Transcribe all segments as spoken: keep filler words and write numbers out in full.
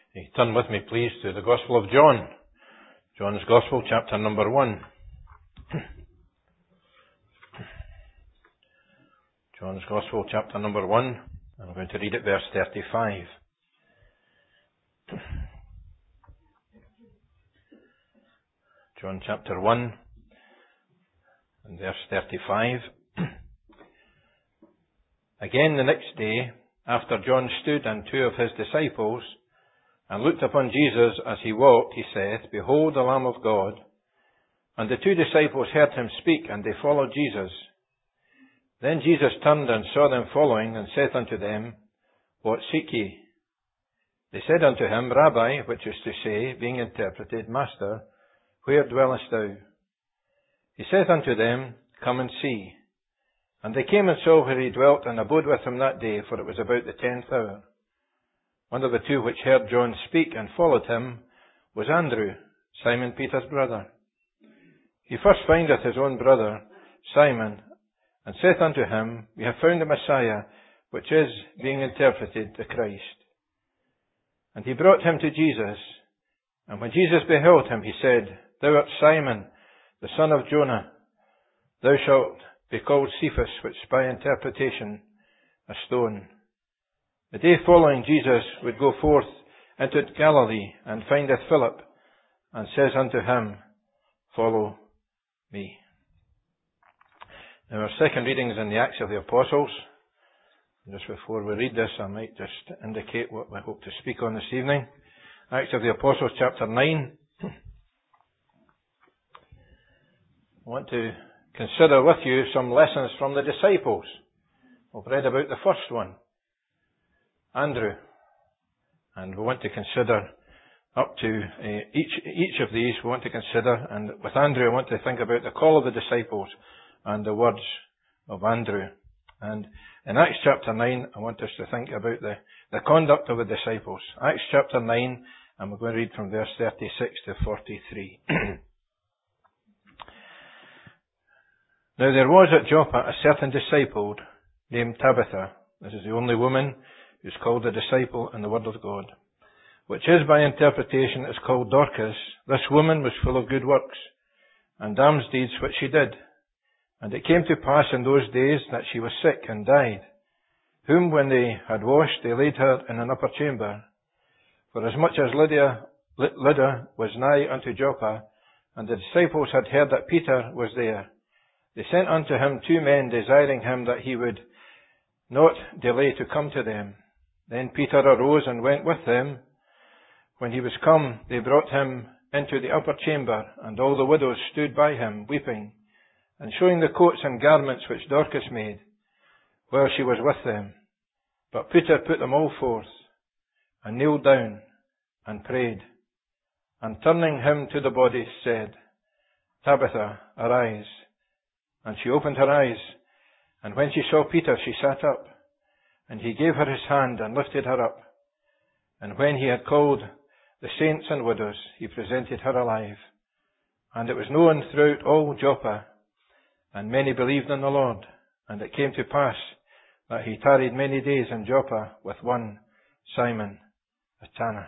You turn with me, please, to the Gospel of John. John's Gospel, chapter number one. John's Gospel, chapter number one. I'm going to read it, verse thirty-five. John chapter one, and verse thirty-five. Again the next day, after John stood and two of his disciples, and looked upon Jesus as he walked, he saith, Behold the Lamb of God. And the two disciples heard him speak, and they followed Jesus. Then Jesus turned and saw them following, and saith unto them, What seek ye? They said unto him, Rabbi, which is to say, being interpreted, Master, where dwellest thou? He saith unto them, Come and see. And they came and saw where he dwelt, and abode with him that day, for it was about the tenth hour. One of the two which heard John speak and followed him was Andrew, Simon Peter's brother. He first findeth his own brother, Simon, and saith unto him, We have found the Messiah, which is, being interpreted, the Christ. And he brought him to Jesus. And when Jesus beheld him, he said, Thou art Simon, the son of Jonah. Thou shalt be called Cephas, which by interpretation, a stone. The day following, Jesus would go forth into Galilee, and findeth Philip, and says unto him, Follow me. Now our second reading is in the Acts of the Apostles. Just before we read this, I might just indicate what we hope to speak on this evening. Acts of the Apostles, chapter nine. I want to consider with you some lessons from the disciples. We've read about the first one, Andrew, and we want to consider up to uh, each each of these we want to consider, and with Andrew I want to think about the call of the disciples and the words of Andrew. And in Acts chapter nine I want us to think about the, the conduct of the disciples. Acts chapter nine, and we're going to read from verse thirty-six to forty-three. Now there was at Joppa a certain disciple named Tabitha. This is the only woman who's called a disciple in the Word of God, which is by interpretation is called Dorcas. This woman was full of good works, and alms deeds which she did. And it came to pass in those days that she was sick and died, whom when they had washed, they laid her in an upper chamber. For as much as Lydia, Lydda was nigh unto Joppa, and the disciples had heard that Peter was there, they sent unto him two men, desiring him that he would not delay to come to them. Then Peter arose and went with them. When he was come, they brought him into the upper chamber, and all the widows stood by him, weeping, and showing the coats and garments which Dorcas made, while she was with them. But Peter put them all forth, and kneeled down, and prayed, and turning him to the body, said, Tabitha, arise. And she opened her eyes, and when she saw Peter, she sat up. And he gave her his hand, and lifted her up. And when he had called the saints and widows, he presented her alive. And it was known throughout all Joppa, and many believed in the Lord. And it came to pass that he tarried many days in Joppa with one Simon, a tanner.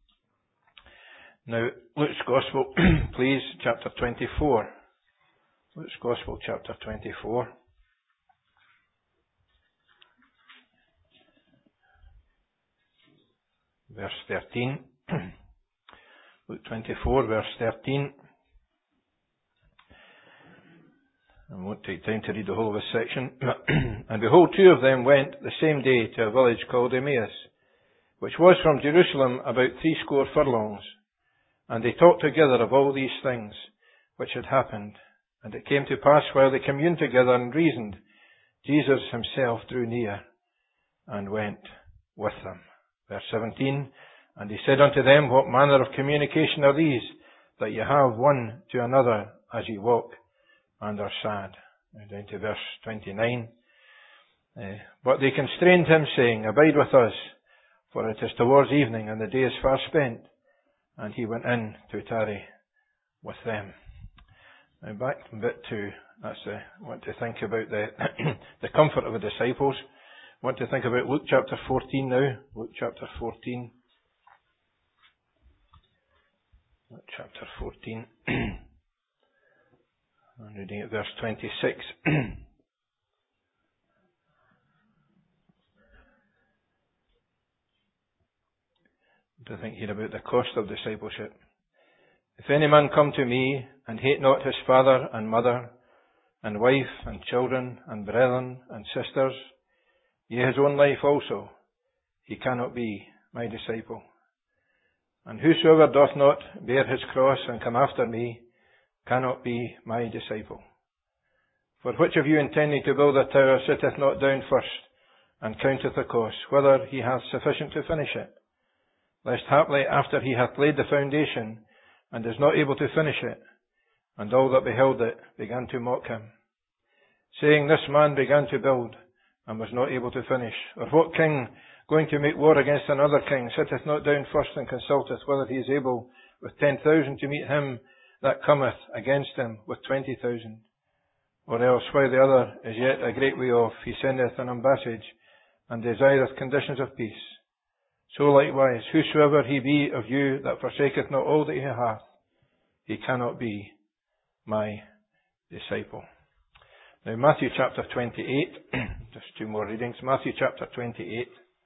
Now, Luke's Gospel, please, chapter twenty-four. Luke's Gospel, chapter twenty-four. Verse thirteen. Luke twenty-four, verse thirteen. I won't take time to read the whole of this section. And behold, two of them went the same day to a village called Emmaus, which was from Jerusalem about threescore furlongs. And they talked together of all these things which had happened. And it came to pass, while they communed together and reasoned, Jesus himself drew near and went with them. Verse seventeen, And he said unto them, What manner of communication are these, that ye have one to another as ye walk and are sad? Now down to verse twenty-nine. Uh, but they constrained him, saying, Abide with us, for it is towards evening, and the day is far spent. And he went in to tarry with them. Now back a bit to, that's the, I want to think about the, the comfort of the disciples. I want to think about Luke chapter fourteen now. Luke chapter fourteen. chapter fourteen. I'm reading at verse twenty-six. To think here about the cost of discipleship. If any man come to me and hate not his father and mother and wife and children and brethren and sisters, yea, his own life also, he cannot be my disciple. And whosoever doth not bear his cross and come after me cannot be my disciple. For which of you intending to build a tower sitteth not down first and counteth the cost, whether he hath sufficient to finish it? Lest haply after he hath laid the foundation and is not able to finish it, and all that beheld it began to mock him, saying, This man began to build and was not able to finish. Or what king going to make war against another king sitteth not down first and consulteth whether he is able with ten thousand to meet him that cometh against him with twenty thousand? Or else, while the other is yet a great way off, he sendeth an ambassage and desireth conditions of peace. So likewise, whosoever he be of you that forsaketh not all that he hath, he cannot be my disciple. Now, Matthew chapter twenty-eight, just two more readings. Matthew chapter twenty-eight.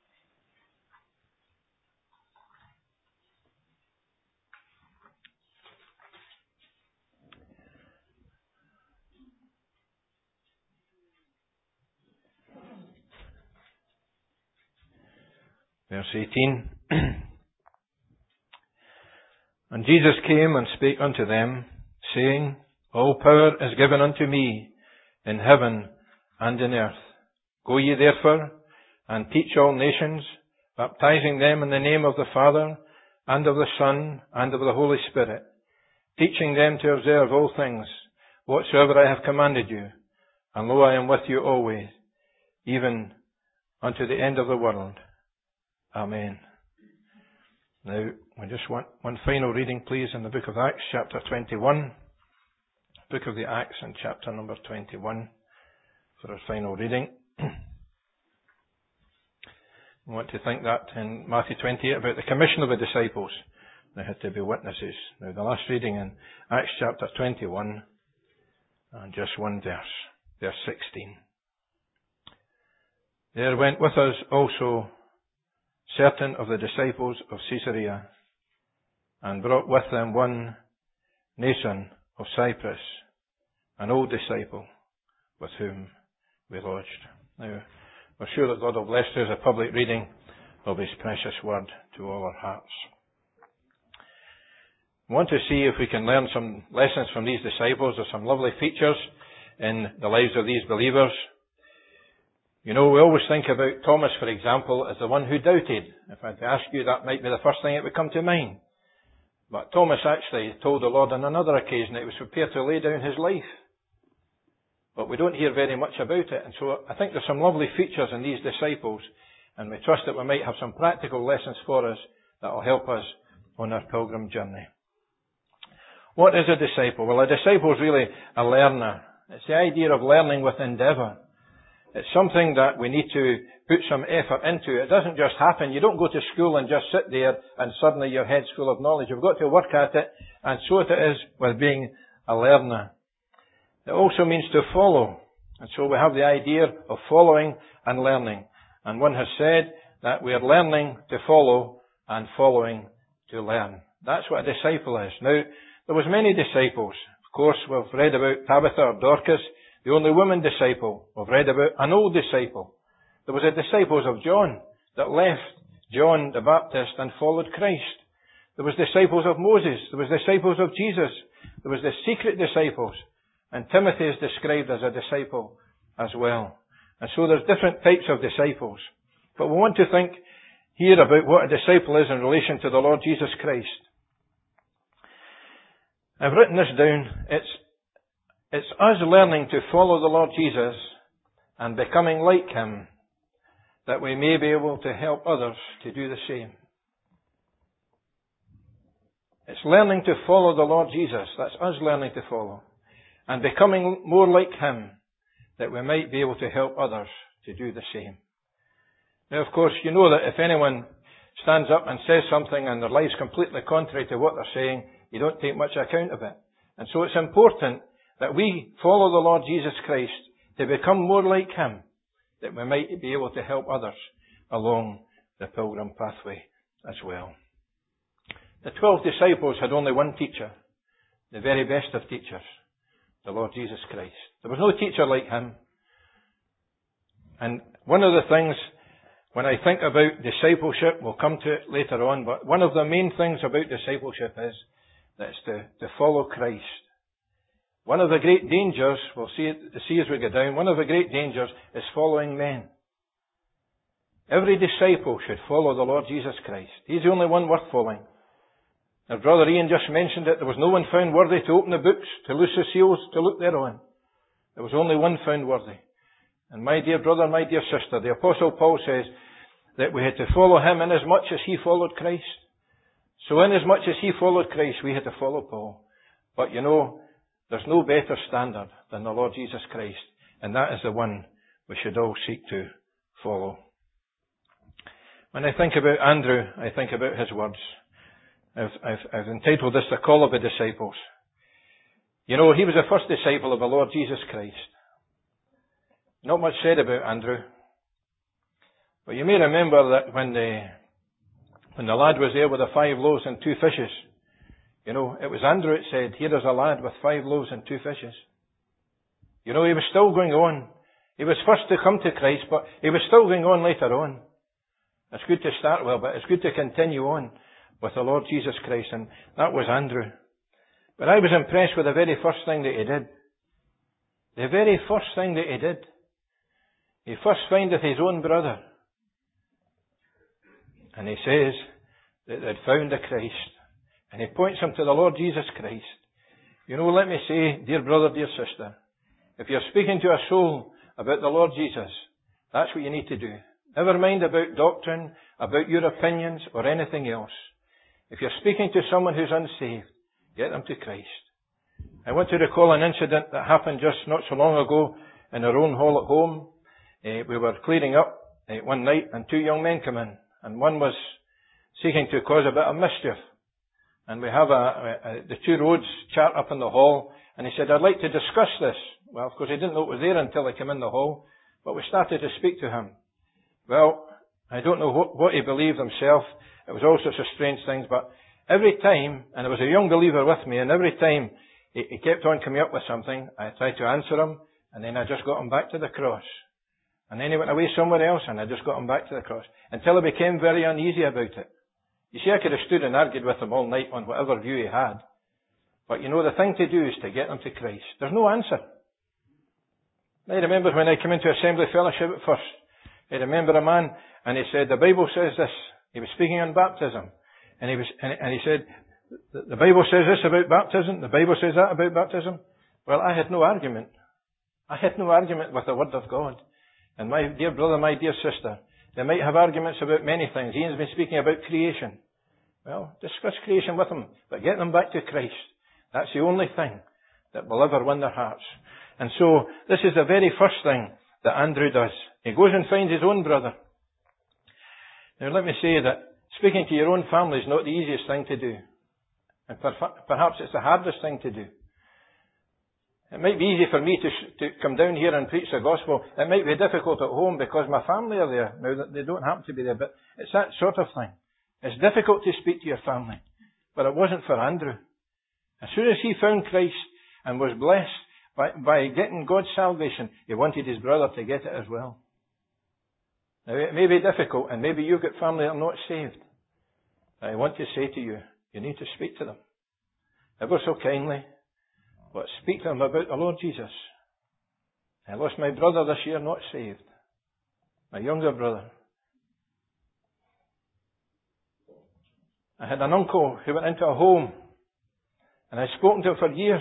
Verse eighteen. And Jesus came and spake unto them, saying, All power is given unto me in heaven and in earth. Go ye therefore, and teach all nations, baptizing them in the name of the Father, and of the Son, and of the Holy Spirit, teaching them to observe all things, whatsoever I have commanded you. And lo, I am with you always, even unto the end of the world. Amen. Now, we just want one final reading, please, in the book of Acts, chapter twenty-one. Book of the Acts and chapter number twenty-one for our final reading. We want to think that in Matthew twenty-eight about the commission of the disciples. They had to be witnesses. Now, the last reading in Acts chapter twenty-one, and just one verse, verse sixteen. There went with us also certain of the disciples of Caesarea, and brought with them one Nason of Cyprus, an old disciple, with whom we lodged. Now, we're sure that God will bless us a public reading of His precious word to all our hearts. We want to see if we can learn some lessons from these disciples. There's some lovely features in the lives of these believers. You know, we always think about Thomas, for example, as the one who doubted. If I had to ask you, that might be the first thing that would come to mind. But Thomas actually told the Lord on another occasion that he was prepared to lay down his life. But we don't hear very much about it. And so I think there's some lovely features in these disciples, and we trust that we might have some practical lessons for us that will help us on our pilgrim journey. What is a disciple? Well, a disciple is really a learner. It's the idea of learning with endeavour. It's something that we need to put some effort into. It doesn't just happen. You don't go to school and just sit there and suddenly your head's full of knowledge. You've got to work at it, and so it is with being a learner. It also means to follow. And so we have the idea of following and learning. And one has said that we are learning to follow and following to learn. That's what a disciple is. Now, there was many disciples. Of course, we've read about Tabitha or Dorcas, the only woman disciple. We've read about an old disciple. There was a disciples of John that left John the Baptist and followed Christ. There was disciples of Moses. There was disciples of Jesus. There was the secret disciples. And Timothy is described as a disciple as well. And so there's different types of disciples. But we want to think here about what a disciple is in relation to the Lord Jesus Christ. I've written this down. It's It's us learning to follow the Lord Jesus and becoming like Him, that we may be able to help others to do the same. It's learning to follow the Lord Jesus. That's us learning to follow. And becoming more like Him, that we might be able to help others to do the same. Now, of course, you know that if anyone stands up and says something and their life's completely contrary to what they're saying, you don't take much account of it. And so it's important that we follow the Lord Jesus Christ to become more like Him, that we might be able to help others along the pilgrim pathway as well. The twelve disciples had only one teacher, the very best of teachers, the Lord Jesus Christ. There was no teacher like Him. And one of the things, when I think about discipleship, we'll come to it later on, but one of the main things about discipleship is that it's to, to follow Christ. One of the great dangers, we'll see it, see as we go down, one of the great dangers is following men. Every disciple should follow the Lord Jesus Christ. He's the only one worth following. As Brother Ian just mentioned it, there was no one found worthy to open the books, to loose the seals, to look thereon. There was only one found worthy. And my dear brother, my dear sister, the Apostle Paul says that we had to follow him inasmuch as he followed Christ. So inasmuch as he followed Christ, we had to follow Paul. But you know, there's no better standard than the Lord Jesus Christ. And that is the one we should all seek to follow. When I think about Andrew, I think about his words. I've, I've, I've entitled this The Call of the Disciples. You know, he was the first disciple of the Lord Jesus Christ. Not much said about Andrew. But you may remember that when the, when the lad was there with the five loaves and two fishes, you know, it was Andrew that said, here is a lad with five loaves and two fishes. You know, he was still going on. He was first to come to Christ, but he was still going on later on. It's good to start well, but it's good to continue on with the Lord Jesus Christ, and that was Andrew. But I was impressed with the very first thing that he did. The very first thing that he did. He first findeth his own brother. And he says that they'd found the Christ. And he points him to the Lord Jesus Christ. You know, let me say, dear brother, dear sister, if you're speaking to a soul about the Lord Jesus, that's what you need to do. Never mind about doctrine, about your opinions, or anything else. If you're speaking to someone who's unsaved, get them to Christ. I want to recall an incident that happened just not so long ago in our own hall at home. Uh, we were cleaning up uh, one night and two young men came in. And one was seeking to cause a bit of mischief. And we have a, a, a, the two roads chart up in the hall. And he said, I'd like to discuss this. Well, of course, he didn't know it was there until he came in the hall. But we started to speak to him. Well, I don't know what, what he believed himself. It was all sorts of strange things. But every time, and there was a young believer with me, and every time he, he kept on coming up with something, I tried to answer him. And then I just got him back to the cross. And then he went away somewhere else, and I just got him back to the cross. Until I became very uneasy about it. You see, I could have stood and argued with him all night on whatever view he had. But you know, the thing to do is to get them to Christ. There's no answer. I remember when I came into Assembly Fellowship at first, I remember a man, and he said, the Bible says this. He was speaking on baptism. And he was, and, and he said, the Bible says this about baptism, the Bible says that about baptism. Well, I had no argument. I had no argument with the Word of God. And my dear brother, my dear sister, they might have arguments about many things. Ian's been speaking about creation. Well, discuss creation with them, but get them back to Christ. That's the only thing that will ever win their hearts. And so, this is the very first thing that Andrew does. He goes and finds his own brother. Now let me say that speaking to your own family is not the easiest thing to do. And perhaps it's the hardest thing to do. It might be easy for me to, to come down here and preach the gospel. It might be difficult at home because my family are there. Now, they don't happen to be there, but it's that sort of thing. It's difficult to speak to your family. But it wasn't for Andrew. As soon as he found Christ and was blessed by, by getting God's salvation, he wanted his brother to get it as well. Now, it may be difficult, and maybe you've got family that are not saved. I want to say to you, you need to speak to them. Ever so kindly. But speak to them about the Lord Jesus. I lost my brother this year, not saved. My younger brother. I had an uncle who went into a home, and I'd spoken to him for years.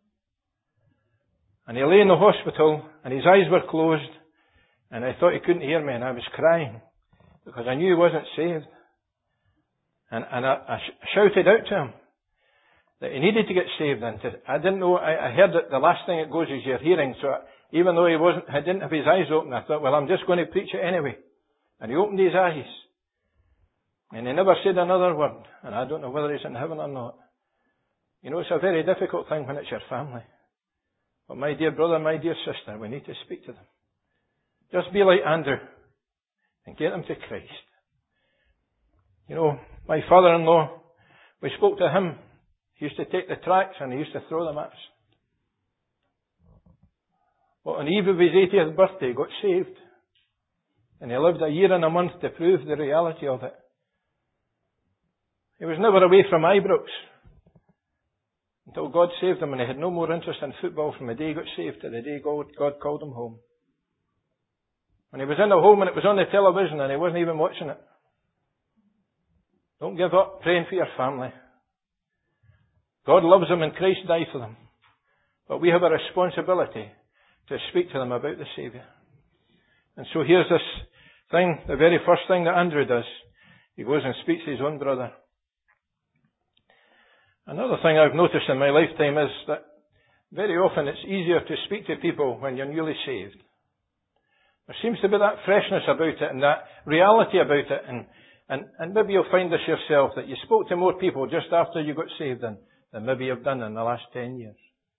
And he lay in the hospital, and his eyes were closed, and I thought he couldn't hear me, and I was crying, because I knew he wasn't saved. And, and I, I sh- shouted out to him that he needed to get saved. And to, I didn't know, I, I heard that the last thing that goes is your hearing. So even though he wasn't, I didn't have his eyes open, I thought, well, I'm just going to preach it anyway. And he opened his eyes. And he never said another word. And I don't know whether he's in heaven or not. You know, it's a very difficult thing when it's your family. But my dear brother, my dear sister, we need to speak to them. Just be like Andrew and get them to Christ. You know, my father-in-law, we spoke to him. He used to take the tracts and he used to throw them at us. But on the eve of his eightieth birthday, he got saved. And he lived a year and a month to prove the reality of it. He was never away from Ibrox until God saved him, and he had no more interest in football from the day he got saved to the day God, God called him home. When he was in the home and it was on the television and he wasn't even watching it. Don't give up praying for your family. God loves them and Christ died for them. But we have a responsibility to speak to them about the Saviour. And so here's this thing, the very first thing that Andrew does. He goes and speaks to his own brother. Another thing I've noticed in my lifetime is that very often it's easier to speak to people when you're newly saved. There seems to be that freshness about it and that reality about it. And, and, and maybe you'll find this yourself, that you spoke to more people just after you got saved than, than maybe you've done in the last ten years.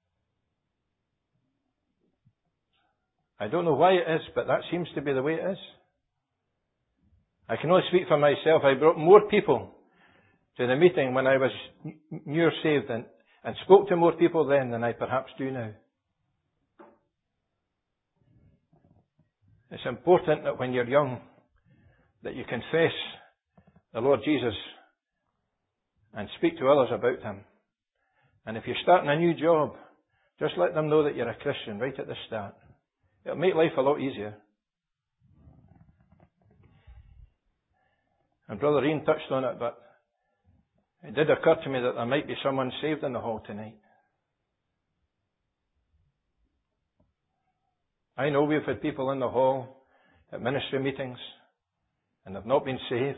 I don't know why it is, but that seems to be the way it is. I can only speak for myself. I brought more people to the meeting when I was new saved and, and spoke to more people then than I perhaps do now. It's important that when you're young, that you confess the Lord Jesus and speak to others about Him. And if you're starting a new job, just let them know that you're a Christian right at the start. It'll make life a lot easier. And Brother Ian touched on it, but it did occur to me that there might be someone saved in the hall tonight. I know we've had people in the hall at ministry meetings and have not been saved.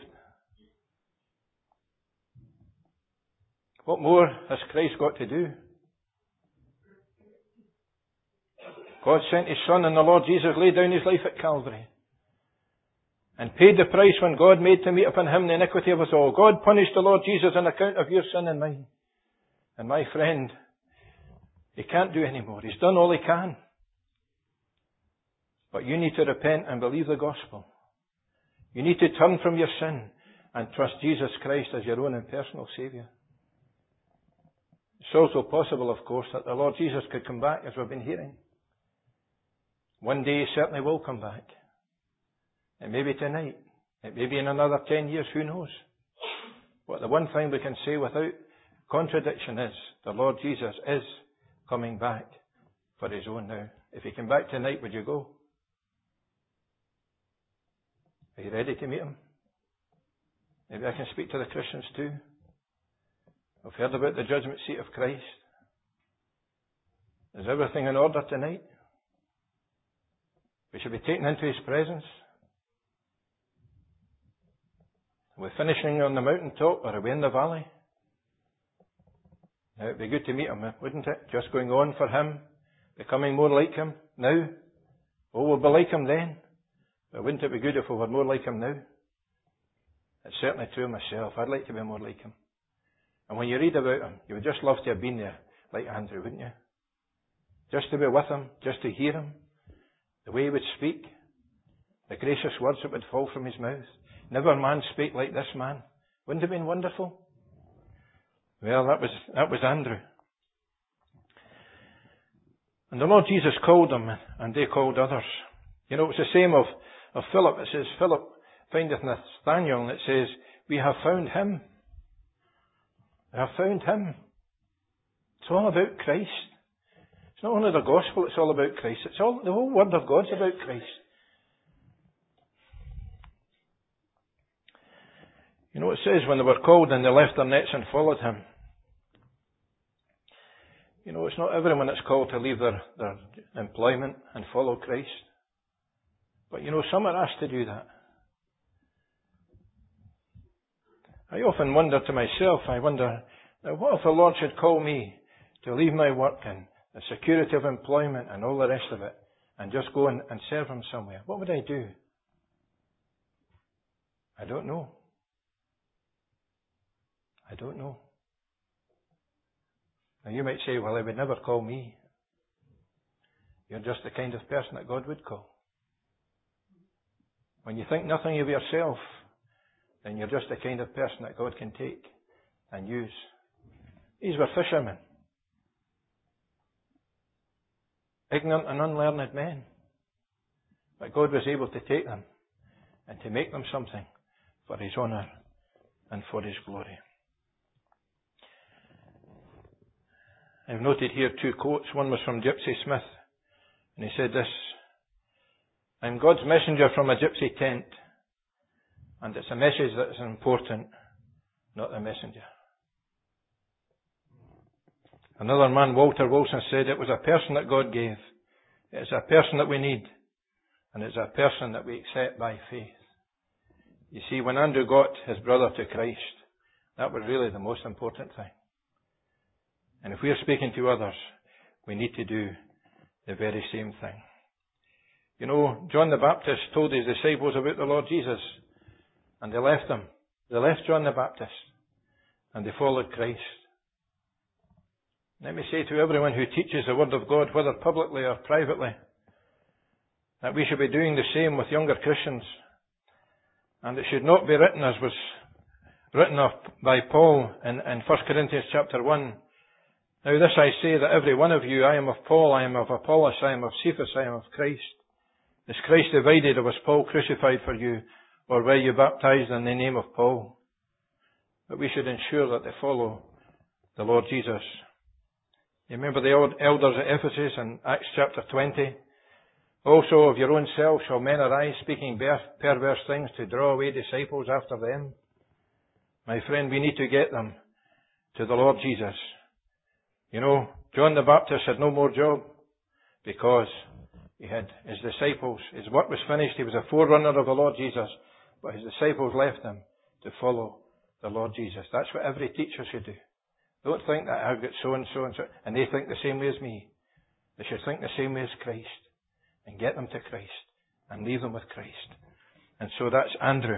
What more has Christ got to do? God sent His Son, and the Lord Jesus laid down His life at Calvary and paid the price when God made to meet upon Him the iniquity of us all. God punished the Lord Jesus on account of your sin and mine. And my friend, He can't do any more. He's done all He can. But you need to repent and believe the gospel. You need to turn from your sin and trust Jesus Christ as your own and personal Saviour. It's also possible, of course, that the Lord Jesus could come back, as we've been hearing. One day He certainly will come back. It may be tonight. It may be in another ten years, who knows? But the one thing we can say without contradiction is the Lord Jesus is coming back for His own now. If He came back tonight, would you go? Are you ready to meet Him? Maybe I can speak to the Christians too. I've heard about the judgment seat of Christ. Is everything in order tonight? We should be taken into His presence. Are we finishing on the mountaintop, or are we in the valley? Now, it'd be good to meet Him, wouldn't it? Just going on for Him, becoming more like Him now. Oh, we'll be like Him then. But wouldn't it be good if we were more like Him now? It's certainly true of myself. I'd like to be more like Him. And when you read about Him, you would just love to have been there, like Andrew, wouldn't you? Just to be with Him, just to hear Him, the way He would speak, the gracious words that would fall from His mouth. Never man spake like this man. Wouldn't it have been wonderful? Well, that was, that was Andrew. And the Lord Jesus called them, and they called others. You know, it's the same of, of Philip. It says, Philip findeth Nathanael, and it says, we have found him. We have found him. It's all about Christ. It's not only the gospel, it's all about Christ. It's all, the whole word of God's about Christ. You know, it says when they were called and they left their nets and followed Him. You know, it's not everyone that's called to leave their, their employment and follow Christ. But you know, some are asked to do that. I often wonder to myself, I wonder, now what if the Lord should call me to leave my work and the security of employment and all the rest of it and just go and, and serve Him somewhere? What would I do? I don't know. I don't know. Now you might say, well, he would never call me. You're just the kind of person that God would call. When you think nothing of yourself, then you're just the kind of person that God can take and use. These were fishermen. Ignorant and unlearned men. But God was able to take them and to make them something for His honour and for His glory. I've noted here two quotes. One was from Gypsy Smith, and he said this: I'm God's messenger from a gypsy tent, and it's a message that's important, not the messenger. Another man, Walter Wilson, said it was a person that God gave. It's a person that we need, and it's a person that we accept by faith. You see, when Andrew got his brother to Christ, that was really the most important thing. And if we're speaking to others, we need to do the very same thing. You know, John the Baptist told his disciples about the Lord Jesus, and they left him. They left John the Baptist, and they followed Christ. Let me say to everyone who teaches the Word of God, whether publicly or privately, that we should be doing the same with younger Christians. And it should not be written as was written up by Paul in, in First Corinthians chapter one. Now this I say, that every one of you, I am of Paul, I am of Apollos, I am of Cephas, I am of Christ. Is Christ divided, or was Paul crucified for you, or were you baptized in the name of Paul? But we should ensure that they follow the Lord Jesus. You remember the old elders at Ephesus in Acts chapter twenty? Also of your own self shall men arise, speaking perverse things, to draw away disciples after them. My friend, we need to get them to the Lord Jesus. You know, John the Baptist had no more job because he had his disciples. His work was finished. He was a forerunner of the Lord Jesus, but his disciples left him to follow the Lord Jesus. That's what every teacher should do. Don't think that I've got so and so and so, and they think the same way as me. They should think the same way as Christ, and get them to Christ, and leave them with Christ. And so that's Andrew.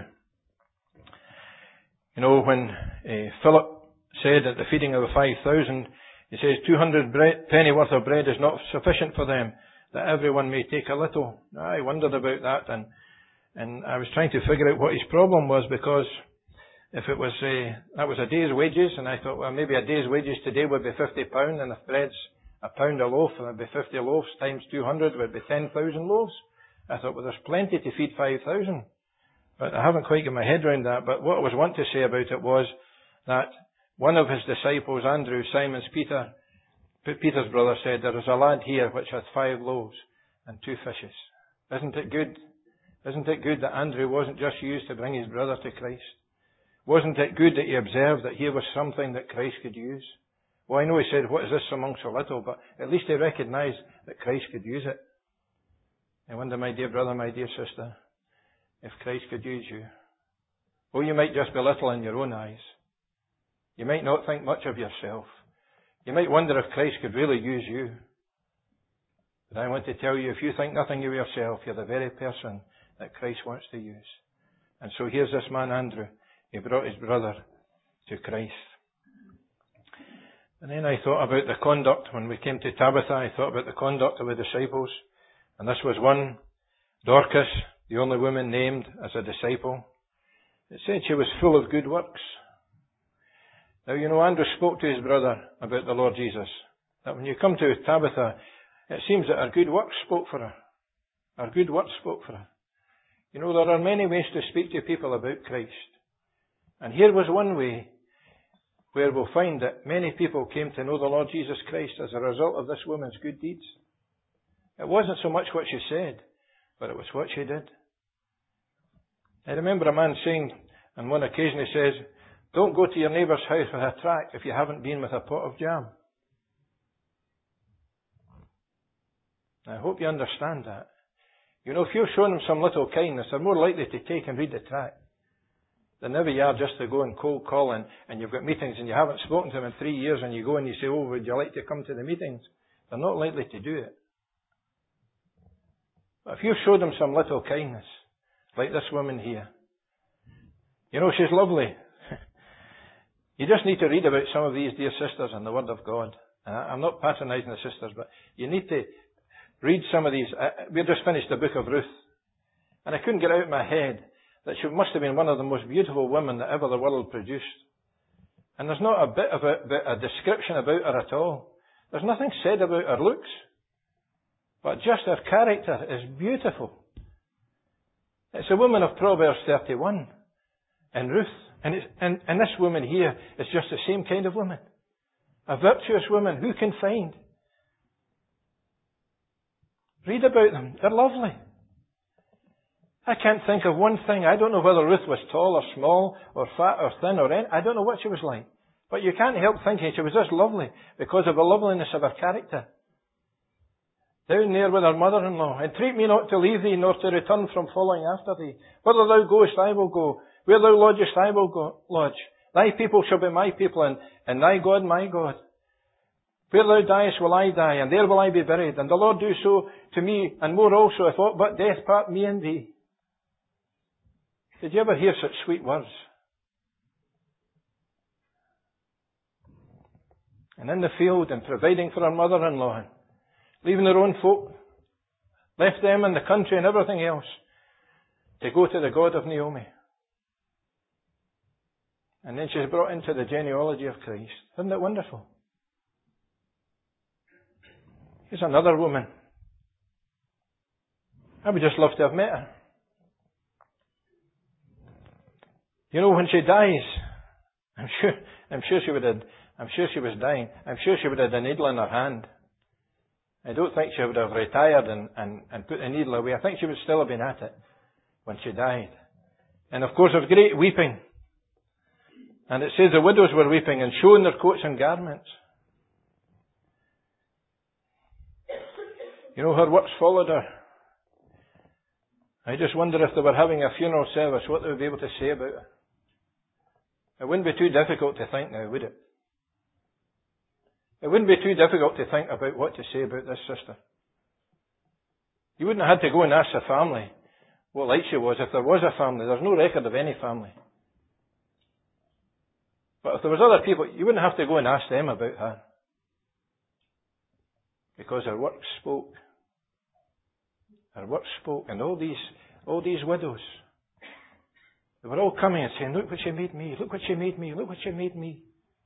You know, when uh, Philip said at the feeding of the five thousand, he says, two hundred bread, penny worth of bread is not sufficient for them, that everyone may take a little. I wondered about that, and and I was trying to figure out what his problem was, because if it was uh, that was a day's wages, and I thought, well, maybe a day's wages today would be fifty pounds, and if bread's a pound a loaf, and it'd be fifty loaves times two hundred would be ten thousand loaves. I thought, well, there's plenty to feed five thousand. But I haven't quite got my head around that. But what I was wanting to say about it was that one of his disciples, Andrew, Simon's Peter, Peter's brother, said, there is a lad here which hath five loaves and two fishes. Isn't it good? Isn't it good that Andrew wasn't just used to bring his brother to Christ? Wasn't it good that he observed that here was something that Christ could use? Well, I know he said, what is this amongst so little? But at least he recognised that Christ could use it. I wonder, my dear brother, my dear sister, if Christ could use you. Oh, you might just be little in your own eyes. You might not think much of yourself. You might wonder if Christ could really use you. But I want to tell you, if you think nothing of yourself, you're the very person that Christ wants to use. And so here's this man, Andrew. He brought his brother to Christ. And then I thought about the conduct. When we came to Tabitha, I thought about the conduct of the disciples. And this was one, Dorcas, the only woman named as a disciple. It said she was full of good works. Now, you know, Andrew spoke to his brother about the Lord Jesus. That when you come to Tabitha, it seems that her good works spoke for her. Her good works spoke for her. You know, there are many ways to speak to people about Christ. And here was one way where we'll find that many people came to know the Lord Jesus Christ as a result of this woman's good deeds. It wasn't so much what she said, but it was what she did. I remember a man saying on one occasion, he says, don't go to your neighbour's house with a tract if you haven't been with a pot of jam. I hope you understand that. You know, if you've shown them some little kindness, they're more likely to take and read the tract than ever you are just to go and cold call and, and you've got meetings and you haven't spoken to them in three years and you go and you say, oh, would you like to come to the meetings? They're not likely to do it. But if you've showed them some little kindness, like this woman here, you know, she's lovely. You just need to read about some of these dear sisters in the Word of God, And I, I'm not patronising the sisters, but you need to read some of these. I, we just finished the book of Ruth. And I couldn't get out of my head that she must have been one of the most beautiful women that ever the world produced. And there's not a bit of a, a description about her at all. There's nothing said about her looks. But just her character is beautiful. It's a woman of Proverbs thirty-one in Ruth. And, it's, and, and this woman here is just the same kind of woman. A virtuous woman. Who can find? Read about them. They're lovely. I can't think of one thing. I don't know whether Ruth was tall or small or fat or thin or any. I don't know what she was like. But you can't help thinking she was just lovely because of the loveliness of her character. Down there with her mother-in-law. Entreat me not to leave thee, nor to return from following after thee. Whither thou goest, I will go. Where thou lodgest, I will go, lodge. Thy people shall be my people, and, and thy God my God. Where thou diest will I die, and there will I be buried. And the Lord do so to me, and more also, if aught but death part me and thee. Did you ever hear such sweet words? And in the field, and providing for her mother-in-law, leaving her own folk, left them in the country and everything else, to go to the God of Naomi. And then she's brought into the genealogy of Christ. Isn't it wonderful? Here's another woman. I would just love to have met her. You know, when she dies, I'm sure, I'm sure she would have, I'm sure she was dying. I'm sure she would have had a needle in her hand. I don't think she would have retired and, and, and put the needle away. I think she would still have been at it when she died. And of course, there was great weeping. And it says the widows were weeping and showing their coats and garments. You know, her works followed her. I just wonder if they were having a funeral service, what they would be able to say about her. It wouldn't be too difficult to think now, would it? It wouldn't be too difficult to think about what to say about this sister. You wouldn't have had to go and ask the family what like she was. If there was a family, there's no record of any family. But if there was other people, you wouldn't have to go and ask them about her. Because her work spoke. Her work spoke. And all these, all these widows, they were all coming and saying, look what she made me, look what she made me, look what she made me.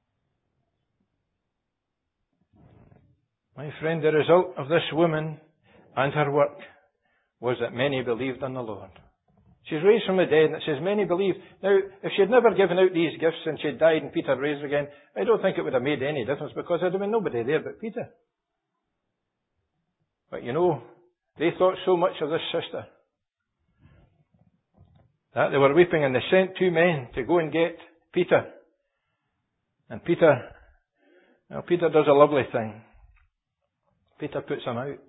My friend, the result of this woman and her work was that many believed in the Lord. She's raised from the dead, and it says many believed. Now, if she had never given out these gifts and she had died and Peter raised again, I don't think it would have made any difference because there would have been nobody there but Peter. But you know, they thought so much of this sister that they were weeping, and they sent two men to go and get Peter. And Peter, well, Peter does a lovely thing. Peter puts him out. You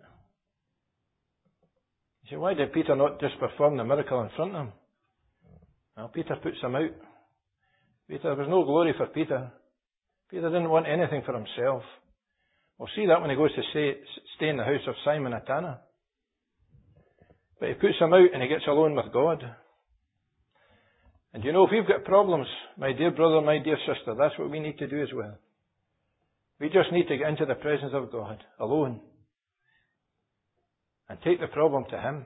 say, why did Peter not just perform the miracle in front of him? Well, Peter puts him out. Peter, there was no glory for Peter. Peter didn't want anything for himself. We'll see that when he goes to stay, stay in the house of Simon and Anna. But he puts him out and he gets alone with God. And you know, if we've got problems, my dear brother, my dear sister, that's what we need to do as well. We just need to get into the presence of God, alone, and take the problem to Him.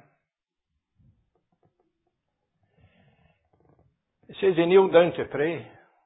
It says he kneeled down to pray.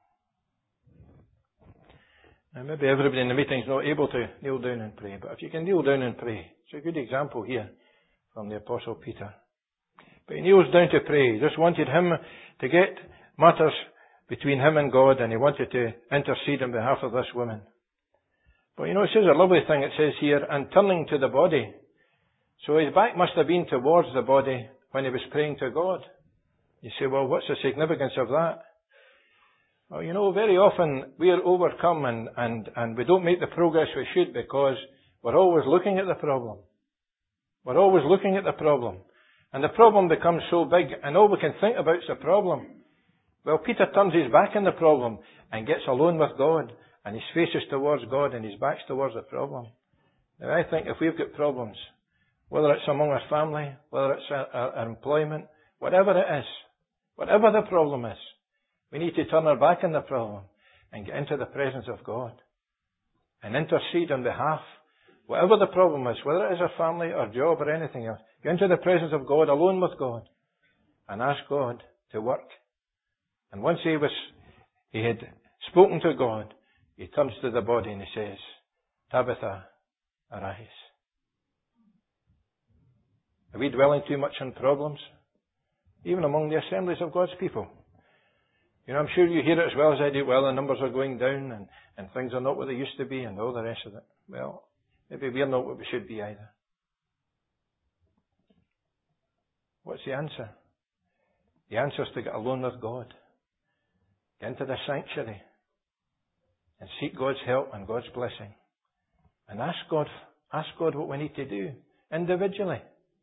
Now, maybe everybody in the meeting is not able to kneel down and pray, but if you can kneel down and pray, it's a good example here from the Apostle Peter. But he kneels down to pray. He just wanted him to get matters between him and God, and he wanted to intercede on behalf of this woman. But you know, it says a lovely thing, it says here, and turning to the body. So his back must have been towards the body when he was praying to God. You say, well, what's the significance of that? Well, you know, very often we are overcome and, and, and we don't make the progress we should because we're always looking at the problem. We're always looking at the problem. And the problem becomes so big and all we can think about is the problem. Well, Peter turns his back on the problem and gets alone with God, and his face is towards God and his back's towards the problem. Now, I think if we've got problems, whether it's among our family, whether it's our, our, our employment, whatever it is, whatever the problem is, we need to turn our back on the problem and get into the presence of God. and intercede on behalf, whatever the problem is, whether it is a family or job or anything else. Go into the presence of God, alone with God, and ask God to work. And once he was, he had spoken to God, he turns to the body and he says, Tabitha, arise. Are we dwelling too much on problems? Even among the assemblies of God's people. You know, I'm sure you hear it as well as I do. Well, the numbers are going down and, and things are not what they used to be and all the rest of it. Well, maybe we're not what we should be either. What's the answer? The answer is to get alone with God. Get into the sanctuary and seek God's help and God's blessing. And ask God, ask God what we need to do individually.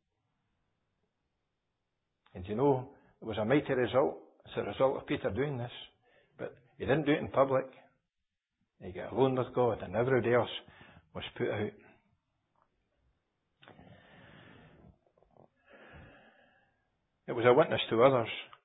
And you know, it was a mighty result. It's a result of Peter doing this. But he didn't do it in public. He got alone with God, and everybody else was put out. It was a witness to others.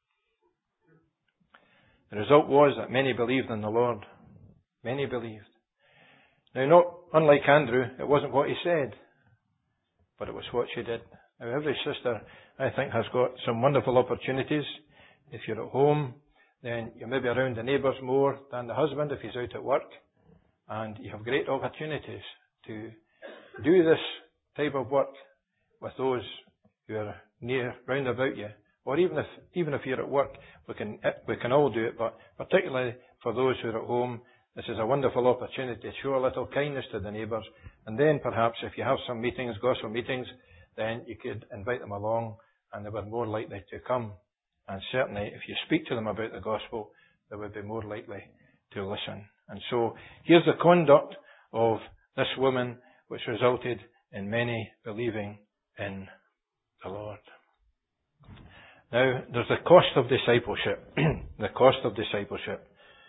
The result was that many believed in the Lord. Many believed. Now, not unlike Andrew, it wasn't what he said, but it was what she did. Now, every sister, I think, has got some wonderful opportunities. If you're at home, then you may be around the neighbours more than the husband if he's out at work. And you have great opportunities to do this type of work with those who are near, round about you. Or even if, even if you're at work, we can, we can all do it, but particularly for those who are at home, this is a wonderful opportunity to show a little kindness to the neighbours. And then perhaps if you have some meetings, gospel meetings, then you could invite them along and they were more likely to come. And certainly if you speak to them about the gospel, they would be more likely to listen. And so here's the conduct of this woman which resulted in many believing in the Lord. Now, there's the cost of discipleship. The cost of discipleship.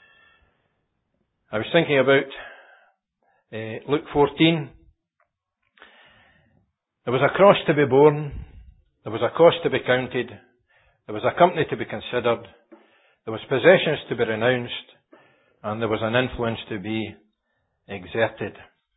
I was thinking about uh, Luke fourteen. There was a cross to be borne. There was a cost to be counted. There was a company to be considered. There was possessions to be renounced. And there was an influence to be exerted.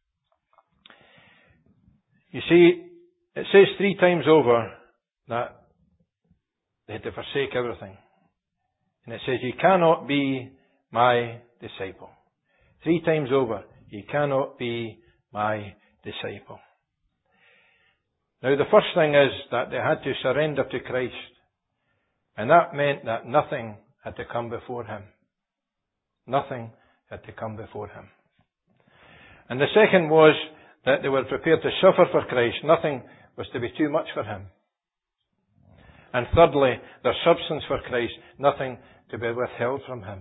You see, it says three times over that they had to forsake everything. And it says, "You cannot be my disciple." Three times over, "You cannot be my disciple." Now the first thing is that they had to surrender to Christ. And that meant that nothing had to come before him. Nothing had to come before him. And the second was that they were prepared to suffer for Christ. Nothing was to be too much for him. And thirdly, their substance for Christ, nothing to be withheld from him.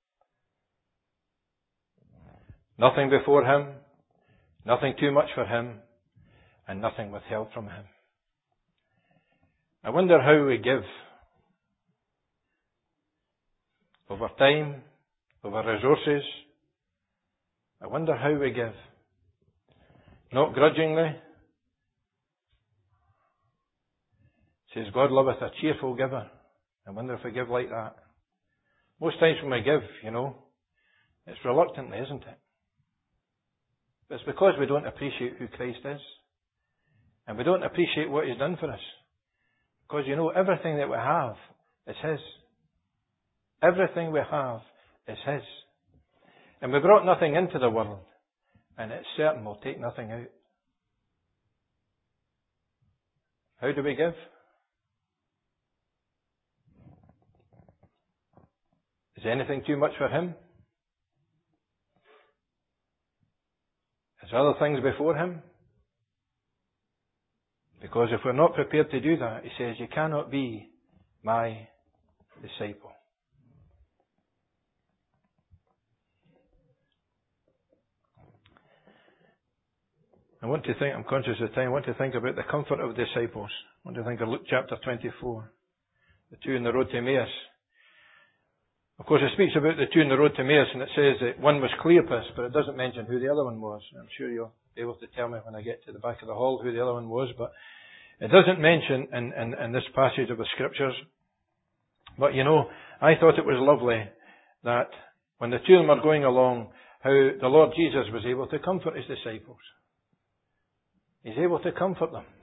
Nothing before him, nothing too much for him, and nothing withheld from him. I wonder how we give. Over time, over resources. I wonder how we give. Not grudgingly. It says, God loveth a cheerful giver. I wonder if we give like that. Most times when we give, you know, it's reluctantly, isn't it? But it's because we don't appreciate who Christ is. And we don't appreciate what He's done for us. Because, you know, everything that we have is His. Everything we have is His. And we brought nothing into the world. And it's certain we'll take nothing out. How do we give? Is anything too much for Him? Is other things before Him? Because if we're not prepared to do that, He says, you cannot be my disciple. I want to think, I'm conscious of time, I want to think about the comfort of disciples. I want to think of Luke chapter twenty-four. The two on the road to Emmaus. Of course, it speaks about the two on the road to Emmaus, and it says that one was Cleopas, but it doesn't mention who the other one was. I'm sure you'll be able to tell me when I get to the back of the hall who the other one was, but it doesn't mention in, in, in this passage of the Scriptures. But you know, I thought it was lovely that when the two of them are going along, how the Lord Jesus was able to comfort his disciples. He's able to comfort them.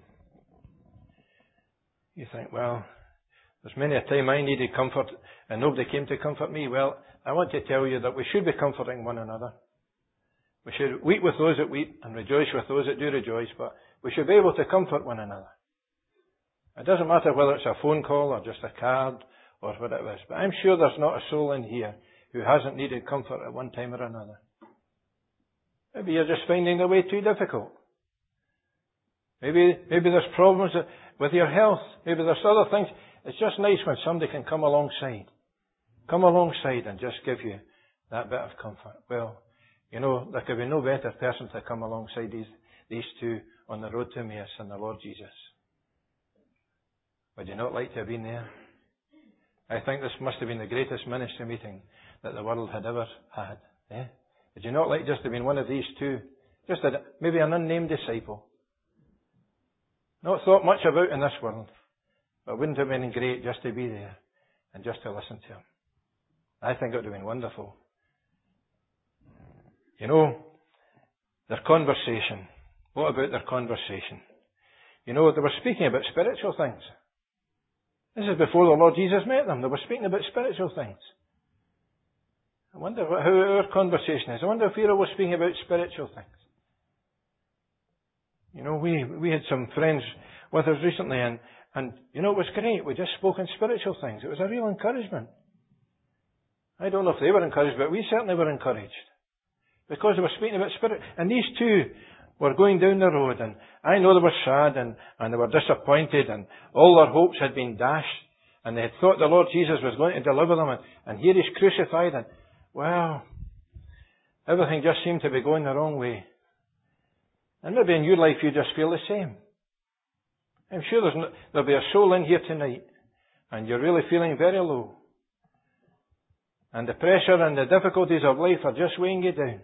You think, well, there's many a time I needed comfort and nobody came to comfort me. Well, I want to tell you that we should be comforting one another. We should weep with those that weep and rejoice with those that do rejoice, but we should be able to comfort one another. It doesn't matter whether it's a phone call or just a card or whatever it is, but I'm sure there's not a soul in here who hasn't needed comfort at one time or another. Maybe you're just finding the way too difficult. Maybe, maybe there's problems with your health. Maybe there's other things. It's just nice when somebody can come alongside. Come alongside and just give you that bit of comfort. Well, you know, there could be no better person to come alongside these, these two on the road to Emmaus than the Lord Jesus. Would you not like to have been there? I think this must have been the greatest ministry meeting that the world had ever had. Eh? Would you not like just to have been one of these two? Just a, maybe an unnamed disciple. Not thought much about in this world. But wouldn't it have been great just to be there and just to listen to him? I think it would have been wonderful. You know, their conversation. What about their conversation? You know, they were speaking about spiritual things. This is before the Lord Jesus met them. They were speaking about spiritual things. I wonder what, how our conversation is. I wonder if we were speaking about spiritual things. You know, we, we had some friends with us recently and, and, you know, it was great. We just spoke in spiritual things. It was a real encouragement. I don't know if they were encouraged, but we certainly were encouraged. Because they were speaking about spirit. And these two were going down the road, and I know they were sad, and, and they were disappointed, and all their hopes had been dashed, and they had thought the Lord Jesus was going to deliver them, and, and here he's crucified, and, well, everything just seemed to be going the wrong way. And maybe in your life you just feel the same. I'm sure there's no, there'll be a soul in here tonight, and you're really feeling very low. And the pressure and the difficulties of life are just weighing you down.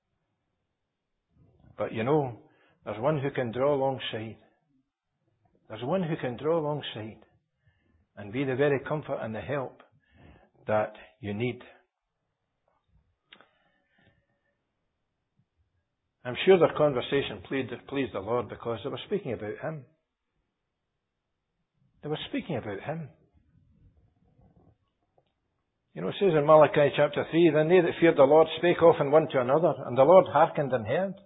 But you know, there's one who can draw alongside. There's one who can draw alongside and be the very comfort and the help that you need. I'm sure their conversation pleased, pleased the Lord because they were speaking about Him. They were speaking about Him. You know, it says in Malachi chapter three, then they that feared the Lord spake often one to another, and the Lord hearkened and heard.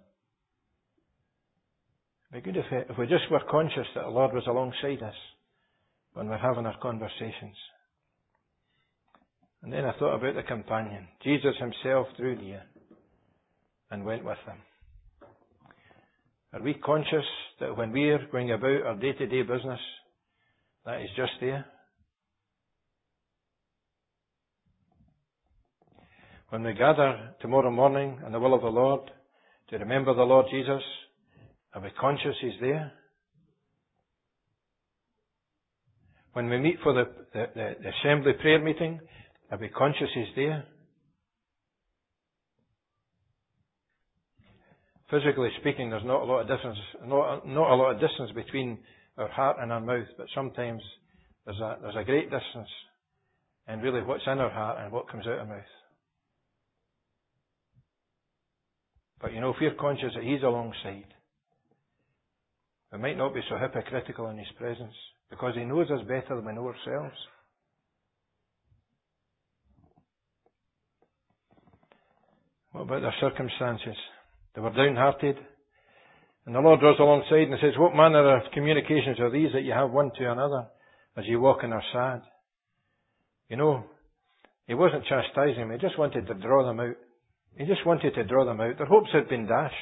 It'd be good if, if we just were conscious that the Lord was alongside us when we're having our conversations. And then I thought about the companion. Jesus Himself drew near and went with them. Are we conscious that when we're going about our day-to-day business, that He's just there? When we gather tomorrow morning in the will of the Lord to remember the Lord Jesus, are we conscious He's there? When we meet for the, the, the, the assembly prayer meeting, are we conscious He's there? Physically speaking, there's not a lot of difference, not, not a lot of distance between our heart and our mouth, but sometimes there's a, there's a great distance in really what's in our heart and what comes out of our mouth. But you know, if we're conscious that He's alongside, we might not be so hypocritical in His presence, because He knows us better than we know ourselves. What about their circumstances? They were downhearted. And the Lord draws alongside and says, what manner of communications are these that you have one to another as you walk and are sad? You know, He wasn't chastising them. He just wanted to draw them out. He just wanted to draw them out. Their hopes had been dashed.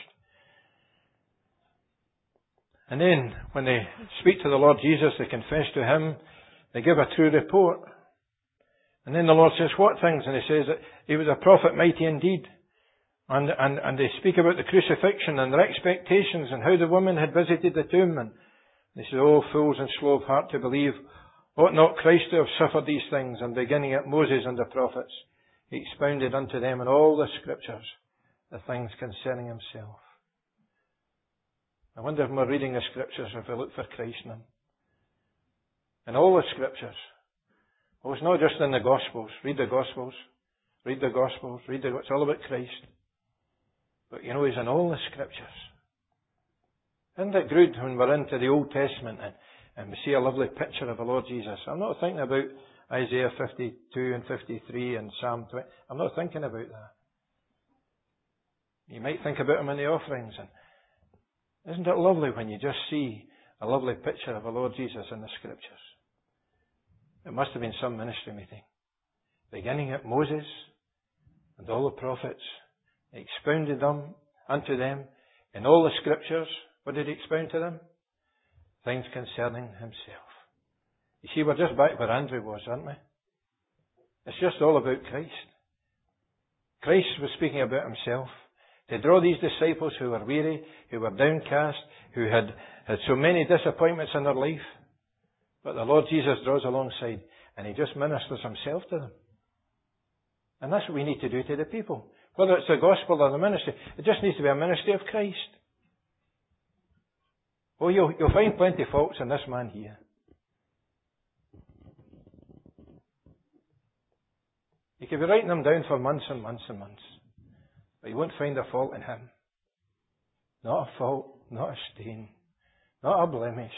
And then, when they speak to the Lord Jesus, they confess to Him, they give a true report. And then the Lord says, what things? And He says that He was a prophet mighty indeed. And, and, and they speak about the crucifixion and their expectations and how the woman had visited the tomb. And they say, oh, fools and slow of heart to believe, ought not Christ to have suffered these things? And beginning at Moses and the prophets, He expounded unto them in all the scriptures the things concerning Himself. I wonder if we're reading the scriptures, if we look for Christ in them. In all the scriptures. Oh, it's not just in the Gospels. Read the Gospels. Read the Gospels. Read the, it's all about Christ. But you know, He's in all the Scriptures. Isn't it good when we're into the Old Testament and, and we see a lovely picture of the Lord Jesus? I'm not thinking about Isaiah fifty-two and fifty-three and Psalm twenty. I'm not thinking about that. You might think about Him in the offerings. And isn't it lovely when you just see a lovely picture of the Lord Jesus in the Scriptures? It must have been some ministry meeting. Beginning at Moses and all the prophets. He expounded them unto them in all the Scriptures. What did He expound to them? Things concerning Himself. You see, we're just back where Andrew was, aren't we? It's just all about Christ. Christ was speaking about Himself. To draw these disciples who were weary, who were downcast, who had had so many disappointments in their life. But the Lord Jesus draws alongside and He just ministers Himself to them. And that's what we need to do to the people. Whether it's the gospel or the ministry, it just needs to be a ministry of Christ. Oh, you'll, you'll find plenty of faults in this man here. You could be writing them down for months and months and months. But you won't find a fault in him. Not a fault, not a stain, not a blemish.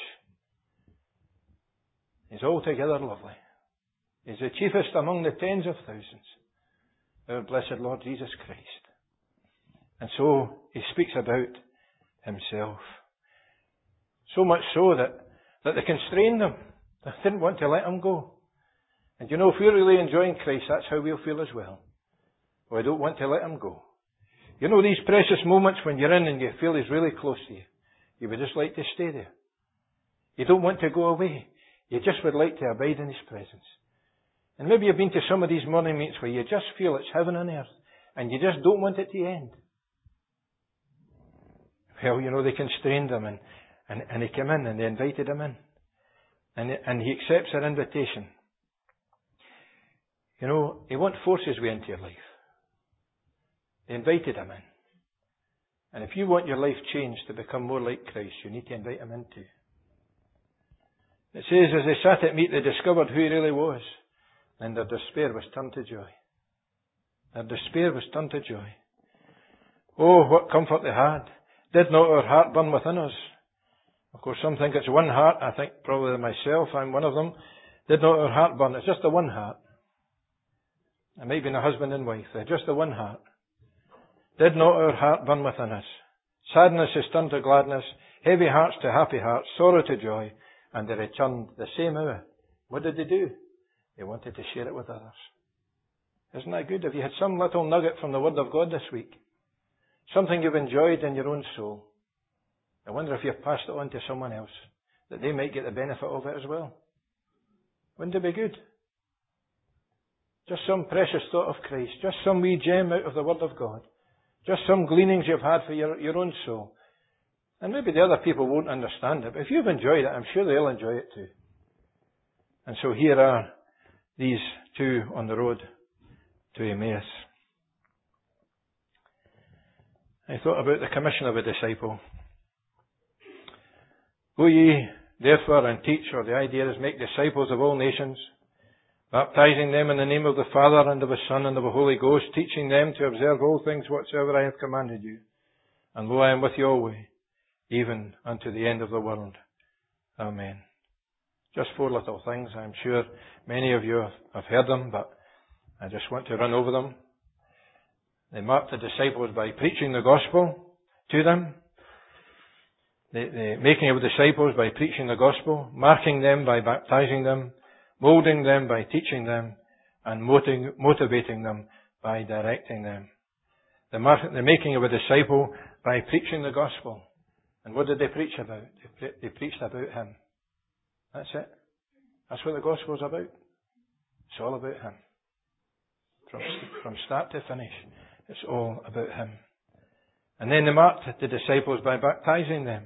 He's altogether lovely. He's the chiefest among the tens of thousands. Our blessed Lord Jesus Christ. And so He speaks about Himself. So much so that, that they constrained Him. They didn't want to let Him go. And you know, if we're really enjoying Christ, that's how we'll feel as well. Well, I don't want to let Him go. You know, these precious moments when you're in and you feel He's really close to you. You would just like to stay there. You don't want to go away. You just would like to abide in His presence. And maybe you've been to some of these morning meets where you just feel it's heaven on earth. And you just don't want it to end. Well, you know, they constrained Him and, and, and He came in and they invited Him in. And, and He accepts their invitation. You know, He won't force His way into your life. They invited Him in. And if you want your life changed to become more like Christ, you need to invite Him in too. It says, as they sat at meat, they discovered who He really was. And their despair was turned to joy. Their despair was turned to joy. Oh, what comfort they had. Did not our heart burn within us? Of course, some think it's one heart. I think probably myself, I'm one of them. Did not our heart burn? It's just the one heart. It might be a husband and wife. They're just the one heart. Did not our heart burn within us? Sadness is turned to gladness, heavy hearts to happy hearts, sorrow to joy, and they returned the same hour. What did they do? They wanted to share it with others. Isn't that good? Have you had some little nugget from the Word of God this week? Something you've enjoyed in your own soul. I wonder if you've passed it on to someone else, that they might get the benefit of it as well. Wouldn't it be good? Just some precious thought of Christ. Just some wee gem out of the Word of God. Just some gleanings you've had for your, your own soul. And maybe the other people won't understand it, but if you've enjoyed it, I'm sure they'll enjoy it too. And so here are these two on the road to Emmaus. I thought about the commission of a disciple. Go ye therefore and teach, or the idea is make disciples of all nations, baptizing them in the name of the Father and of the Son and of the Holy Ghost, teaching them to observe all things whatsoever I have commanded you. And lo, I am with you always, even unto the end of the world. Amen. Just four little things. I'm sure many of you have heard them, but I just want to run over them. They marked the disciples by preaching the gospel to them. The, the making of disciples by preaching the gospel, marking them by baptizing them, molding them by teaching them, and motiv- motivating them by directing them. The, mar- the making of a disciple by preaching the gospel. And what did they preach about? They, pre- they preached about Him. That's it. That's what the gospel is about. It's all about Him. From, from start to finish, it's all about Him. And then they marked the disciples by baptizing them.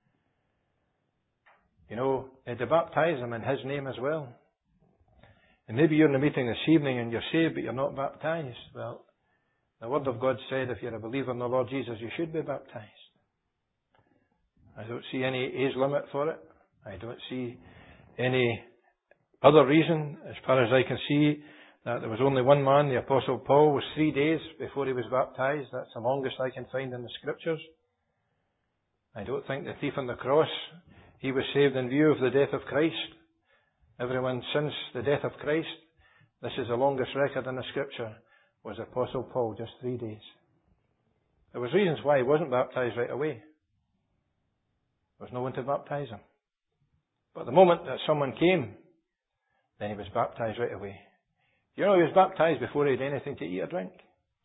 You know, they had to baptize them in His name as well. And maybe you're in a meeting this evening and you're saved, but you're not baptized. Well, the Word of God said if you're a believer in the Lord Jesus, you should be baptized. I don't see any age limit for it. I don't see any other reason, as far as I can see, that there was only one man, the Apostle Paul, was three days before he was baptized. That's the longest I can find in the Scriptures. I don't think the thief on the cross, he was saved in view of the death of Christ. Everyone since the death of Christ, this is the longest record in the Scripture, was Apostle Paul, just three days. There was reasons why he wasn't baptized right away. There was no one to baptize him. But the moment that someone came, then he was baptized right away. You know, he was baptized before he had anything to eat or drink.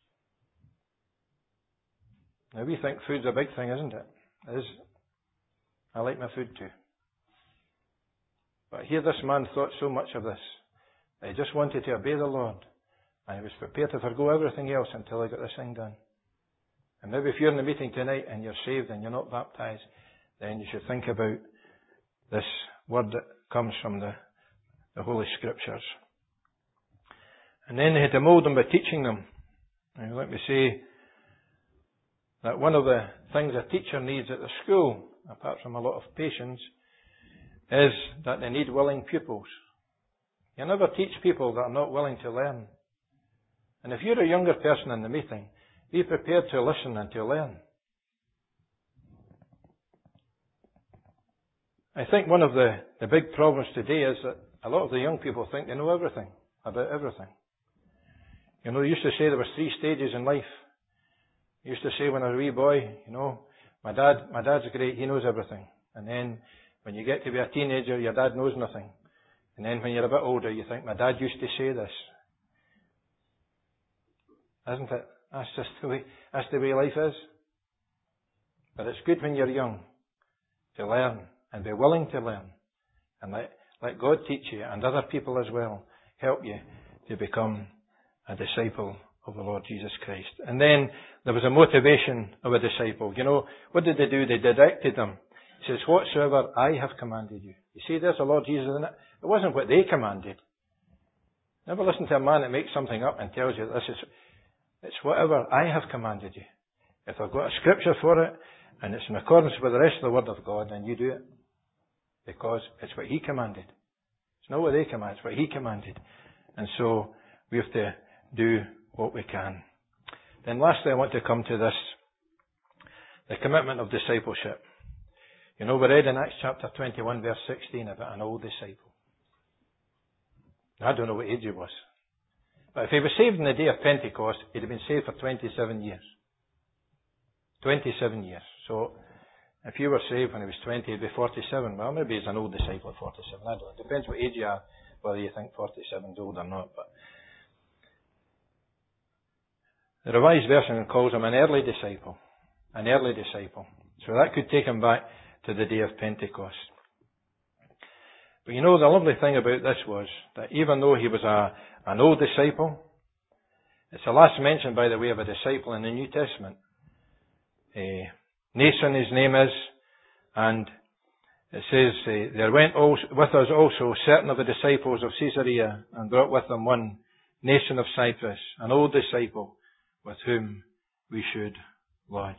Now we think food's a big thing, isn't it? It is. I like my food too. But here this man thought so much of this. That he just wanted to obey the Lord. And he was prepared to forgo everything else until he got this thing done. And maybe if you're in the meeting tonight and you're saved and you're not baptized, then you should think about this word that comes from the, the Holy Scriptures. And then they had to mould them by teaching them. Now let me say that one of the things a teacher needs at the school, apart from a lot of patience, is that they need willing pupils. You never teach people that are not willing to learn. And if you're a younger person in the meeting, be prepared to listen and to learn. I think one of the, the big problems today is that a lot of the young people think they know everything, about everything. You know, they used to say there were three stages in life. I used to say when I was a wee boy, you know, my dad, my dad's great, he knows everything. And then when you get to be a teenager, your dad knows nothing. And then when you're a bit older, you think, my dad used to say this. Isn't it? That's just the way, that's the way life is. But it's good when you're young to learn and be willing to learn. And let, let God teach you and other people as well help you to become a disciple of the Lord Jesus Christ. And then there was a motivation of a disciple. You know, what did they do? They directed them. He says, whatsoever I have commanded you. You see, there's the Lord Jesus in it. It wasn't what they commanded. Never listen to a man that makes something up and tells you this is, it's whatever I have commanded you. If I've got a scripture for it, and it's in accordance with the rest of the Word of God, then you do it. Because it's what He commanded. It's not what they command, it's what He commanded. And so, we have to do what we can. Then lastly, I want to come to this, the commitment of discipleship. You know, we read in Acts chapter twenty-one, verse sixteen, about an old disciple. I don't know what age he was. But if he was saved in the day of Pentecost, he'd have been saved for twenty-seven years. twenty-seven years. So, if you were saved when he was twenty, he'd be forty-seven. Well, maybe he's an old disciple at forty-seven. I don't know. It depends what age you are, whether you think forty-seven is old or not. But the Revised Version calls him an early disciple. An early disciple. So that could take him back to the day of Pentecost. But you know, the lovely thing about this was that even though he was a, an old disciple, it's the last mention, by the way, of a disciple in the New Testament. Uh, Nason, his name is, and it says, uh, there went also, with us also certain of the disciples of Caesarea, and brought with them one, Nason of Cyprus, an old disciple, with whom we should lodge.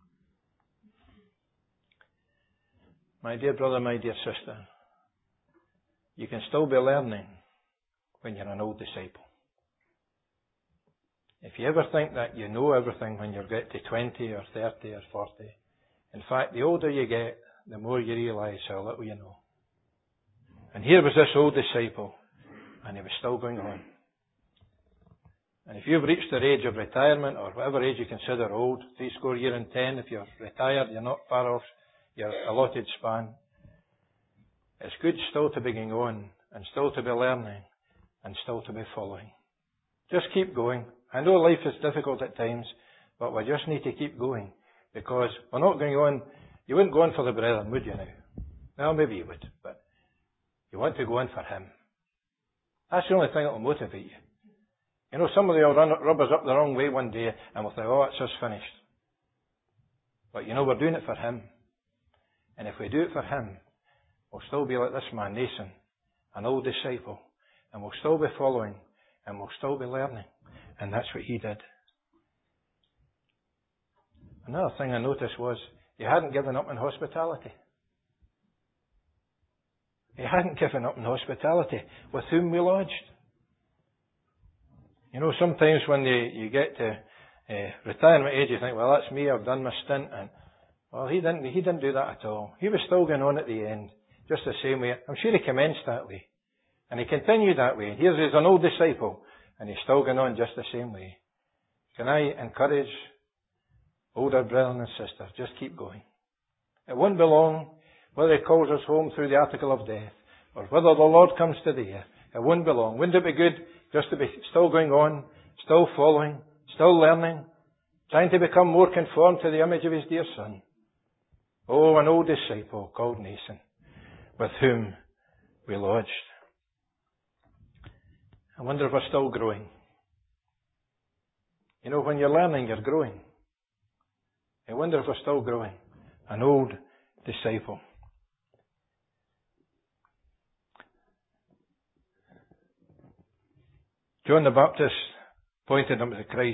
My dear brother, my dear sister, you can still be learning when you're an old disciple. If you ever think that you know everything when you get to twenty or thirty or forty, in fact, the older you get, the more you realise how little you know. And here was this old disciple, and he was still going on. And if you've reached the age of retirement, or whatever age you consider old, three score year and ten, if you're retired, you're not far off your allotted span. It's good still to be going on, and still to be learning, and still to be following. Just keep going. I know life is difficult at times, but we just need to keep going, because we're not going on. You wouldn't go on for the brethren, would you now? Well, maybe you would, but you want to go on for Him. That's the only thing that will motivate you. You know, somebody will run, rub us up the wrong way one day, and we'll think, oh, it's just finished. But you know, we're doing it for Him. And if we do it for Him, we'll still be like this man, Nason, an old disciple, and we'll still be following, and we'll still be learning. And that's what he did. Another thing I noticed was he hadn't given up in hospitality. He hadn't given up in hospitality with whom we lodged. You know, sometimes when you, you get to uh, retirement age, you think, well, that's me, I've done my stint. And well, he didn't, he didn't do that at all. He was still going on at the end, just the same way. I'm sure he commenced that way. And he continued that way. Here's he's an old disciple, and he's still going on just the same way. Can I encourage older brothers and sisters, just keep going. It won't be long, whether he calls us home through the article of death, or whether the Lord comes today. It won't be long. Wouldn't it be good just to be still going on, still following, still learning, trying to become more conformed to the image of his dear Son? Oh, an old disciple called Nathan, with whom we lodged. I wonder if we're still growing. You know, when you're learning, you're growing. I wonder if we're still growing. An old disciple. John the Baptist pointed him to Christ.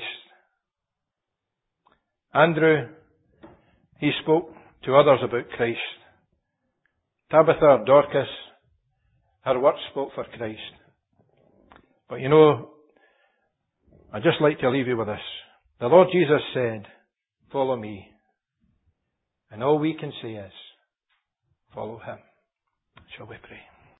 Andrew, he spoke to others about Christ. Tabitha, Dorcas, her works spoke for Christ. But you know, I'd just like to leave you with this. The Lord Jesus said, follow me. And all we can say is, follow him. Shall we pray?